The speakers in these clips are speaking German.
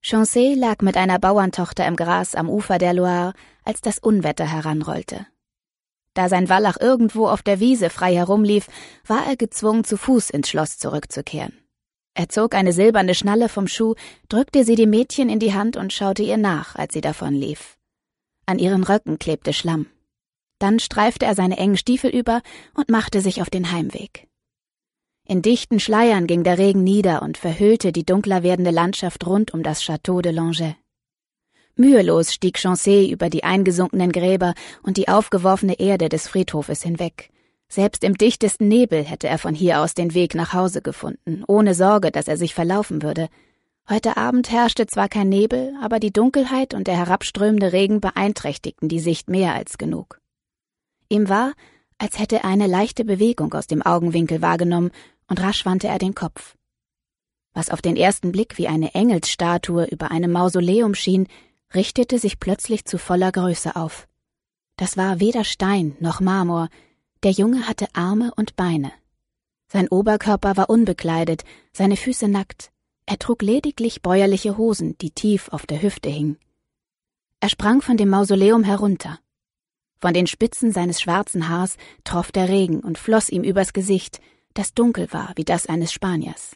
Chancey lag mit einer Bauerntochter im Gras am Ufer der Loire, als das Unwetter heranrollte. Da sein Wallach irgendwo auf der Wiese frei herumlief, war er gezwungen, zu Fuß ins Schloss zurückzukehren. Er zog eine silberne Schnalle vom Schuh, drückte sie dem Mädchen in die Hand und schaute ihr nach, als sie davonlief. An ihren Röcken klebte Schlamm. Dann streifte er seine engen Stiefel über und machte sich auf den Heimweg. In dichten Schleiern ging der Regen nieder und verhüllte die dunkler werdende Landschaft rund um das Château de Langeais. Mühelos stieg Chancey über die eingesunkenen Gräber und die aufgeworfene Erde des Friedhofes hinweg. Selbst im dichtesten Nebel hätte er von hier aus den Weg nach Hause gefunden, ohne Sorge, dass er sich verlaufen würde. Heute Abend herrschte zwar kein Nebel, aber die Dunkelheit und der herabströmende Regen beeinträchtigten die Sicht mehr als genug. Ihm war, als hätte er eine leichte Bewegung aus dem Augenwinkel wahrgenommen, und rasch wandte er den Kopf. Was auf den ersten Blick wie eine Engelsstatue über einem Mausoleum schien, richtete sich plötzlich zu voller Größe auf. Das war weder Stein noch Marmor, der Junge hatte Arme und Beine. Sein Oberkörper war unbekleidet, seine Füße nackt, er trug lediglich bäuerliche Hosen, die tief auf der Hüfte hingen. Er sprang von dem Mausoleum herunter. Von den Spitzen seines schwarzen Haars troff der Regen und floss ihm übers Gesicht, das dunkel war wie das eines Spaniers.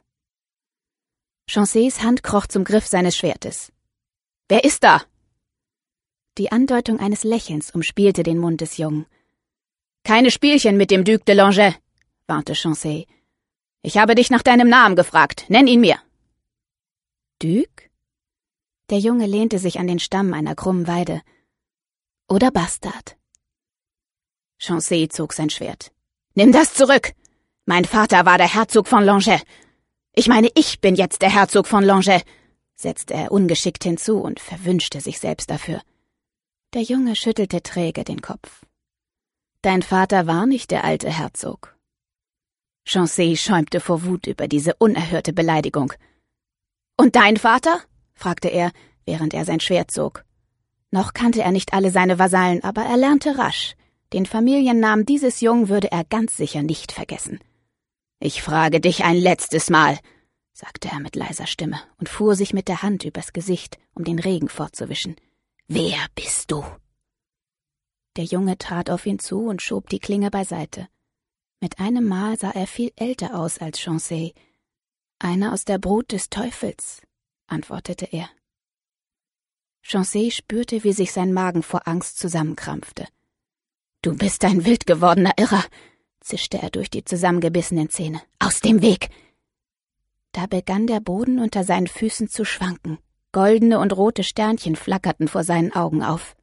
Chanceys Hand kroch zum Griff seines Schwertes. »Wer ist da?« Die Andeutung eines Lächelns umspielte den Mund des Jungen. »Keine Spielchen mit dem Duc de Langeais«, warnte Chancey. »Ich habe dich nach deinem Namen gefragt. Nenn ihn mir.« »Duc?« Der Junge lehnte sich an den Stamm einer krummen Weide. »Oder Bastard?« Chancey zog sein Schwert. »Nimm das zurück! Mein Vater war der Herzog von Langeais. Ich meine, ich bin jetzt der Herzog von Langeais«, setzte er ungeschickt hinzu und verwünschte sich selbst dafür. Der Junge schüttelte träge den Kopf. »Dein Vater war nicht der alte Herzog.« Chancey schäumte vor Wut über diese unerhörte Beleidigung. »Und dein Vater?« fragte er, während er sein Schwert zog. Noch kannte er nicht alle seine Vasallen, aber er lernte rasch. Den Familiennamen dieses Jungen würde er ganz sicher nicht vergessen. »Ich frage dich ein letztes Mal«, sagte er mit leiser Stimme und fuhr sich mit der Hand übers Gesicht, um den Regen fortzuwischen. »Wer bist du?« Der Junge trat auf ihn zu und schob die Klinge beiseite. Mit einem Mal sah er viel älter aus als Chancey. »Einer aus der Brut des Teufels«, antwortete er. Chancey spürte, wie sich sein Magen vor Angst zusammenkrampfte. »Du bist ein wild gewordener Irrer«, zischte er durch die zusammengebissenen Zähne. »Aus dem Weg!« Da begann der Boden unter seinen Füßen zu schwanken. Goldene und rote Sternchen flackerten vor seinen Augen auf.